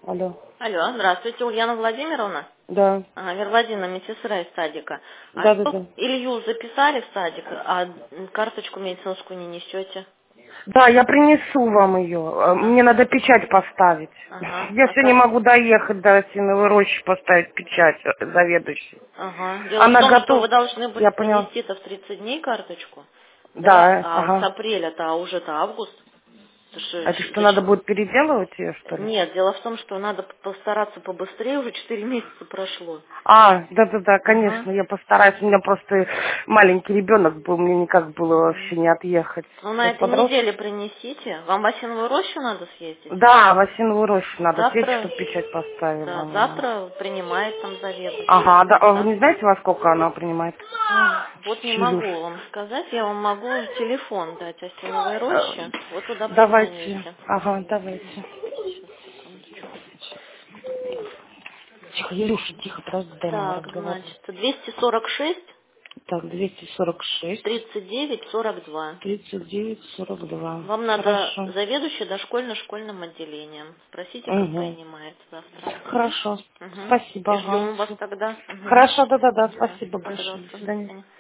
Алло. Алло, здравствуйте, Ульяна Владимировна. Да. Ага, Вервладина, медсестра из садика. Да, да, да. Илью записали в садик, а карточку медицинскую не несете? Да, я принесу вам ее. Ага. Мне надо печать поставить. Ага. Я все не могу доехать до Осиновой рощи поставить печать заведующей. Ага. Дело в Она том, что готова. вы должны были Я поняла. принести-то в 30 дней карточку. Да, Да, а с ага. апреля-то, а уже-то август. Это А это что, надо зачем? будет переделывать ее, что ли? Нет, дело в том, что надо постараться побыстрее, уже 4 месяца прошло. А, да-да-да, Ага. конечно, я постараюсь. У меня просто маленький ребенок был, мне никак было вообще не отъехать. Ну, на Сейчас этой подрос. неделе принесите. Вам в Осиновую рощу надо съездить? Да, в Осиновую рощу надо съездить, Завтра, чтобы печать поставила. да, завтра принимает там заведующий. Ага, да, а вы Да? не знаете, во сколько она принимает? Ой, вот не Чилюш. могу вам сказать, я вам могу телефон дать Осиновой рощи. Вот туда Давайте. позвоните. Ага, давайте. Сейчас, секундочку. Тихо, Илюша, тихо, подожди, дай мама Так, разговаривает. значит, 246 Так, 246, 39 42. 39, 42. Вам надо Хорошо. заведующий дошкольно-школьным отделением. Спросите, как Угу. принимает завтра. Хорошо. Угу. Спасибо, И ага. ждем вас тогда. Угу. Хорошо, да-да-да, Да, спасибо большое. До пожалуйста, до свидания. свидания.